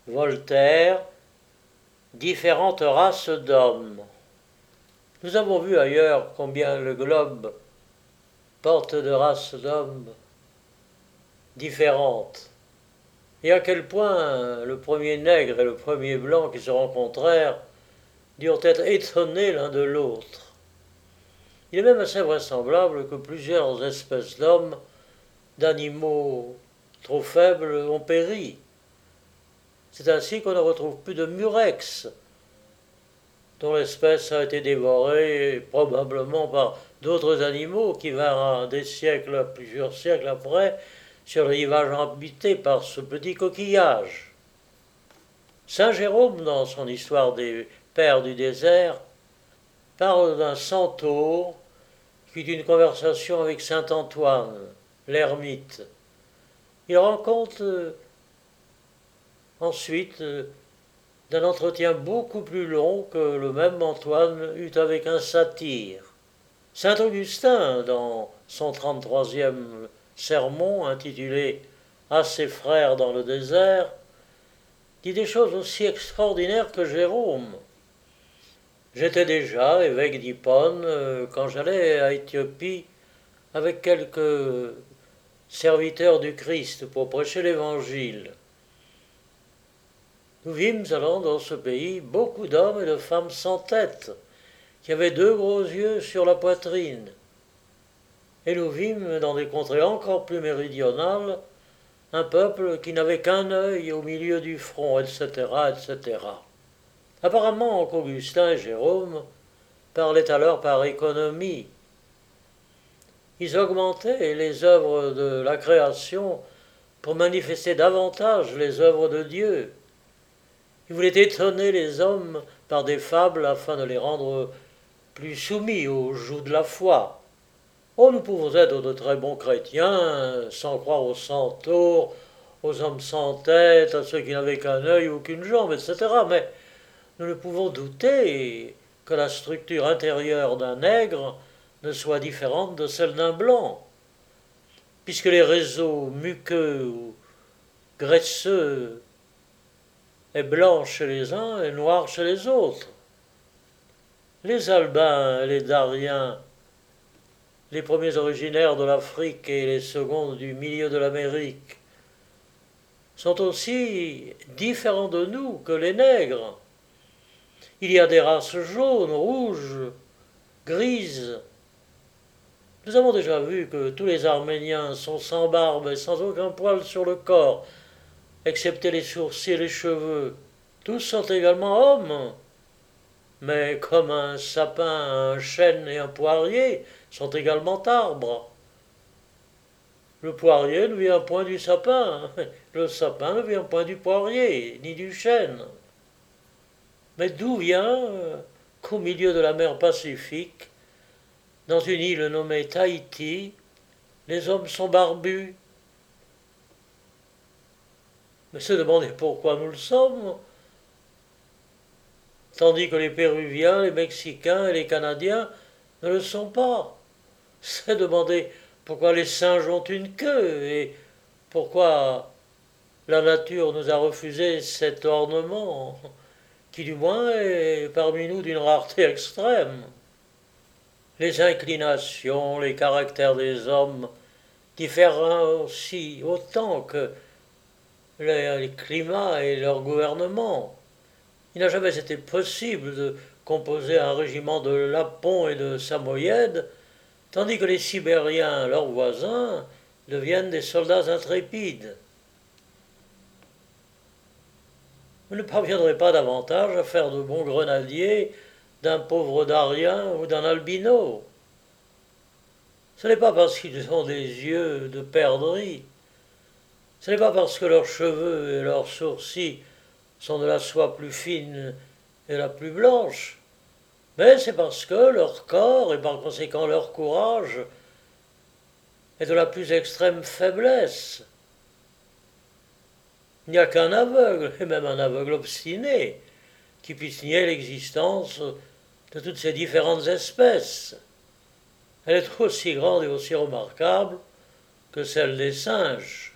Voltaire, différentes races d'hommes. Nous avons vu ailleurs combien le globe porte de races d'hommes différentes, et à quel point le premier nègre et le premier blanc qui se rencontrèrent durent être étonnés l'un de l'autre. Il est même assez vraisemblable que plusieurs espèces d'hommes, d'animaux trop faibles, ont péri. C'est ainsi qu'on ne retrouve plus de murex, dont l'espèce a été dévorée probablement par d'autres animaux qui vinrent des siècles, plusieurs siècles après, sur le rivage habité par ce petit coquillage. Saint Jérôme, dans son histoire des pères du désert, parle d'un centaure qui eut une conversation avec saint Antoine, l'ermite. Il rend compte ensuite d'un entretien beaucoup plus long que le même Antoine eut avec un satyre. Saint Augustin, dans son 33e sermon intitulé À ses frères dans le désert, dit des choses aussi extraordinaires que Jérôme. J'étais déjà évêque d'Hippone quand j'allais à Éthiopie avec quelques serviteurs du Christ pour prêcher l'Évangile. Nous vîmes alors dans ce pays beaucoup d'hommes et de femmes sans tête, qui avaient deux gros yeux sur la poitrine. Et nous vîmes dans des contrées encore plus méridionales un peuple qui n'avait qu'un œil au milieu du front, etc., etc. Apparemment, qu'Augustin et Jérôme parlaient alors par économie. Ils augmentaient les œuvres de la création pour manifester davantage les œuvres de Dieu. Ils voulaient étonner les hommes par des fables afin de les rendre plus soumis au joug de la foi. Oh, nous pouvons être de très bons chrétiens, sans croire aux centaures, aux hommes sans tête, à ceux qui n'avaient qu'un œil ou qu'une jambe, etc. Mais nous ne pouvons douter que la structure intérieure d'un nègre ne soit différente de celle d'un blanc, puisque les réseaux muqueux ou graisseux est blanc chez les uns et noir chez les autres. Les Albins et les Dariens, les premiers originaires de l'Afrique et les seconds du milieu de l'Amérique, sont aussi différents de nous que les nègres. Il y a des races jaunes, rouges, grises. Nous avons déjà vu que tous les Arméniens sont sans barbe et sans aucun poil sur le corps, excepté les sourcils et les cheveux. Tous sont également hommes, mais comme un sapin, un chêne et un poirier sont également arbres. Le poirier ne vient point du sapin, le sapin ne vient point du poirier, ni du chêne. Mais d'où vient qu'au milieu de la mer Pacifique, dans une île nommée Tahiti, les hommes sont barbus? Mais se demander pourquoi nous le sommes, tandis que les Péruviens, les Mexicains et les Canadiens ne le sont pas. C'est demander pourquoi les singes ont une queue et pourquoi la nature nous a refusé cet ornement, qui du moins est parmi nous d'une rareté extrême. Les inclinations, les caractères des hommes diffèrent aussi autant que les climats et leur gouvernement. Il n'a jamais été possible de composer un régiment de Lapons et de Samoyèdes, tandis que les Sibériens, leurs voisins, deviennent des soldats intrépides. Vous ne parviendrez pas davantage à faire de bons grenadiers d'un pauvre Darien ou d'un albino. Ce n'est pas parce qu'ils ont des yeux de perdrix, ce n'est pas parce que leurs cheveux et leurs sourcils sont de la soie plus fine et la plus blanche, mais c'est parce que leur corps et par conséquent leur courage est de la plus extrême faiblesse. Il n'y a qu'un aveugle, et même un aveugle obstiné, qui puisse nier l'existence de toutes ces différentes espèces. Elle est aussi grande et aussi remarquable que celle des singes.